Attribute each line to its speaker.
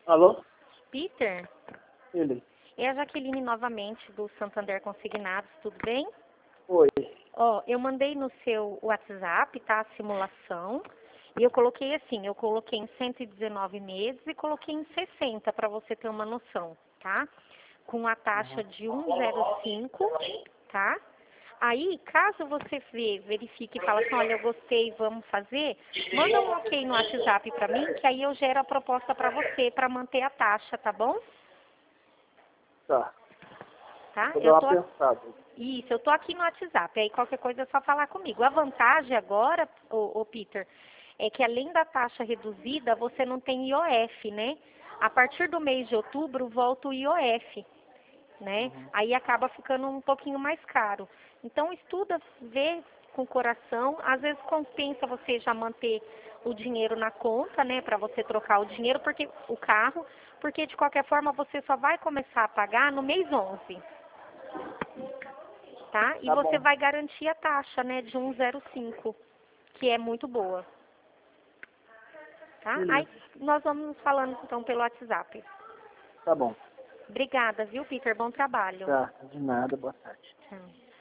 Speaker 1: Alô?
Speaker 2: Peter,
Speaker 1: Ele.
Speaker 2: é a Jaqueline novamente do Santander Consignados, tudo bem?
Speaker 1: Oi.
Speaker 2: Ó, eu mandei no seu WhatsApp, tá, a simulação, e eu coloquei assim, eu coloquei em 119 meses e coloquei em 60 para você ter uma noção, tá? Com a taxa de 1,05, tá? Aí, caso você verifique e fala assim, olha, eu gostei, vamos fazer, manda um ok no WhatsApp para mim, que aí eu gero a proposta para você, para manter a taxa, tá bom?
Speaker 1: Tá.
Speaker 2: Tá?
Speaker 1: Vou dar uma pensada.
Speaker 2: Isso, eu tô aqui no WhatsApp, aí qualquer coisa é só falar comigo. A vantagem agora, ô Peter, é que além da taxa reduzida, você não tem IOF, né? A partir do mês de outubro volta o IOF, né? Aí acaba ficando um pouquinho mais caro. Então estuda, vê com o coração, às vezes compensa você já manter o dinheiro na conta, né, para você trocar o dinheiro, porque o carro, porque de qualquer forma você só vai começar a pagar no mês 11. Tá? E
Speaker 1: Tá
Speaker 2: você
Speaker 1: bom.
Speaker 2: vai garantir a taxa, né, de 1,05, que é muito boa. Tá? Aí
Speaker 1: Beleza.
Speaker 2: nós vamos nos falando então pelo WhatsApp.
Speaker 1: Tá bom.
Speaker 2: Obrigada, viu, Peter? Bom trabalho.
Speaker 1: Tá. De nada. Boa tarde.
Speaker 2: Tchau.